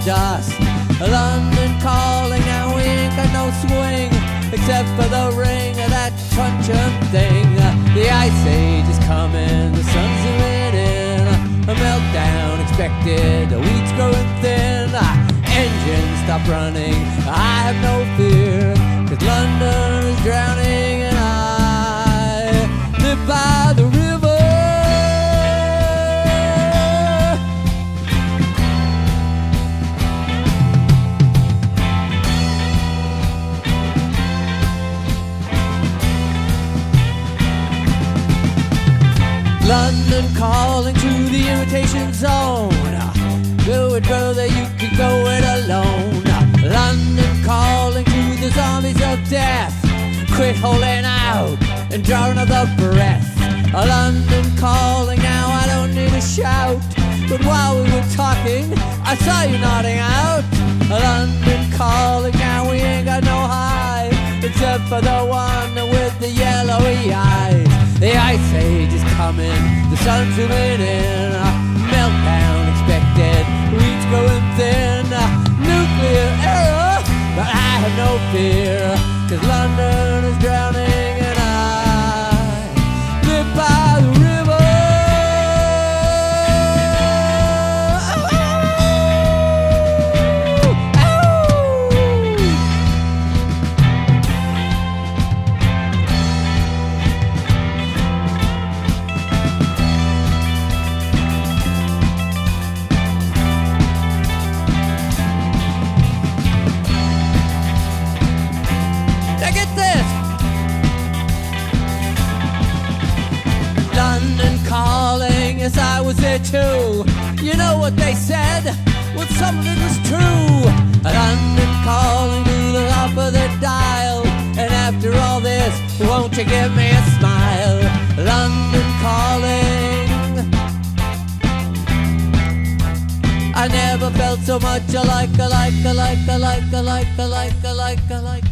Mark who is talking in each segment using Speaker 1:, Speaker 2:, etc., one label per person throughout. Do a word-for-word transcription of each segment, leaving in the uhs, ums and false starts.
Speaker 1: dust. London calling, now we ain't got no swing except for the ring of that truncheon thing. The ice age is coming, the sun's zooming in. A meltdown expected, the wheat's growing thin. Engines stop running, I have no fear, 'cause London is drowning and I live by the river. London calling to the imitation zone. Go it, brother, you can go it alone. London calling to the zombies of death. Quit holding out and draw another breath. London calling, now I don't need to shout, but while we were talking, I saw you nodding out. London calling, now we ain't got no high, except for the one with the yellowy eyes. The ice age is coming, the sun's zooming in. Meltdown expected, wheat's growing thin. Nuclear error, but I have no fear, 'cause London is drowning and I live by the river. Yes, I was there too. You know what they said? Well, some of it was true. London calling to the top of the dial, and after all this, won't you give me a smile? London calling. I never felt so much alike, alike, alike, alike, alike, alike, alike, alike.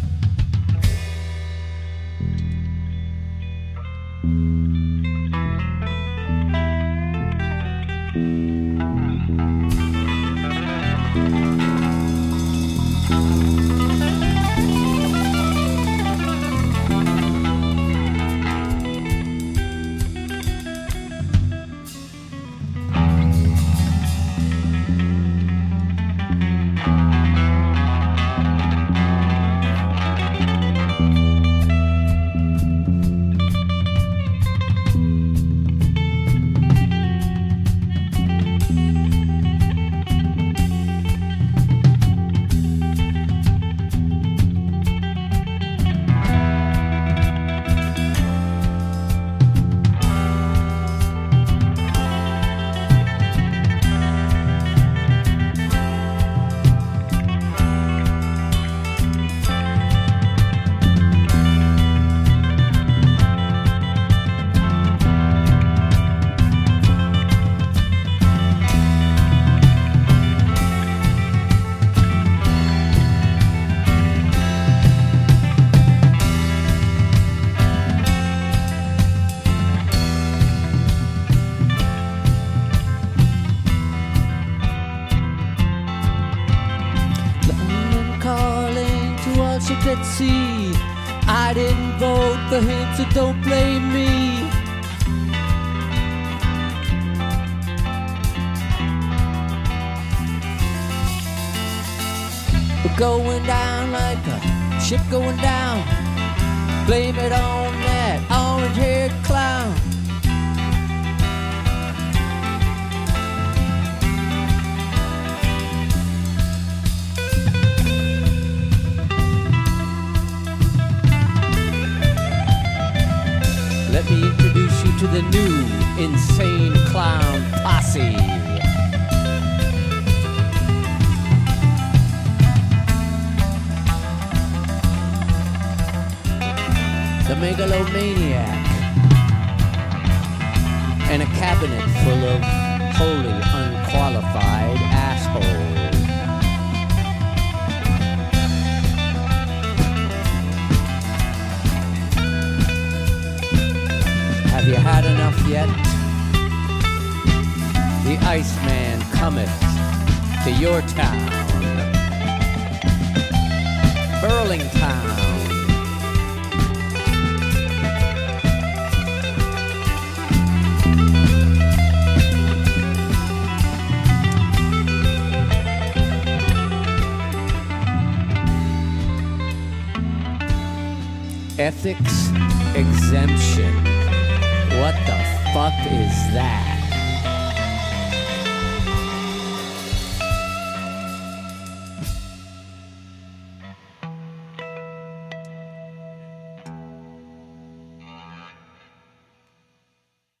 Speaker 1: Let's see, I didn't vote for him, so don't blame me. We're going down like a ship going down. Blame it on that orange-haired clown. Let me introduce you to the new insane clown posse. The megalomaniac and a cabinet full of wholly unqualified assholes. Have you had enough yet? The Iceman cometh to your town, Burlington. Ethics exemption. What the fuck is that?